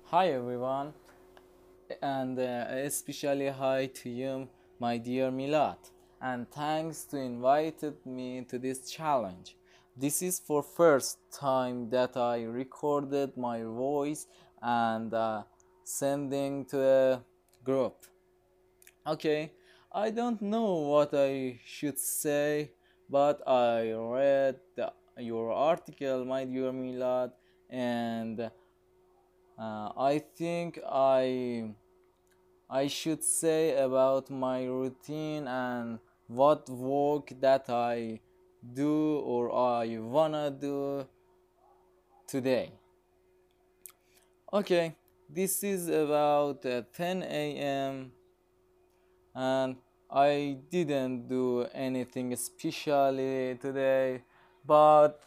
Hi everyone, and especially hi to you, my dear Milad, and thanks to invited me to this challenge. This is for first time that I recorded my voice and sending to a group. Okay, I don't know what I should say, but I read your article, my dear Milad, and I think I should say about my routine and what work that I do or I wanna do today. Okay, this is about 10 a.m. and I didn't do anything especially today, but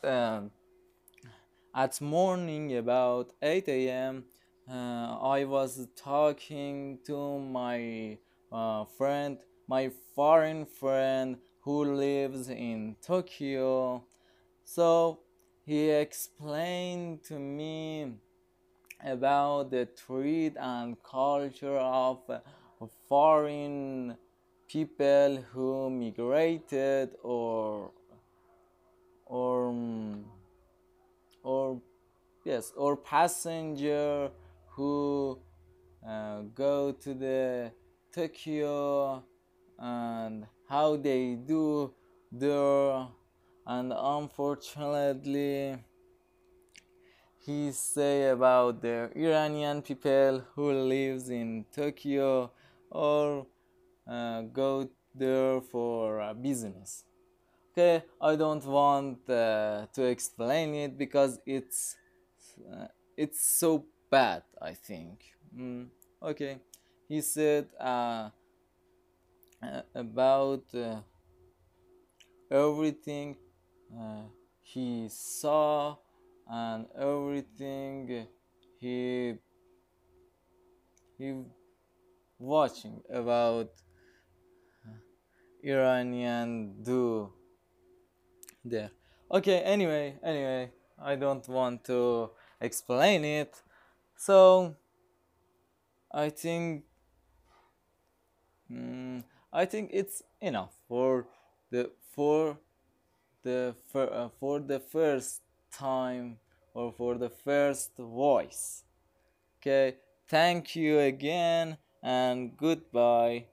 at morning about 8 a.m. I was talking to my friend, my foreign friend who lives in Tokyo. So he explained to me about the treat and culture of foreign people who migrated or or yes, or passenger who go to the Tokyo and how they do there. And unfortunately, he say about the Iranian people who lives in Tokyo or go there for business. Okay, I don't want to explain it because uh, it's so bad, I think. Okay, he said about everything uh, he saw and everything he he watching about Iranian do there. Okay, anyway, I don't want to explain it. So I think mm, I think it's enough the for for the first time or for the first voice. Okay, thank you again and goodbye.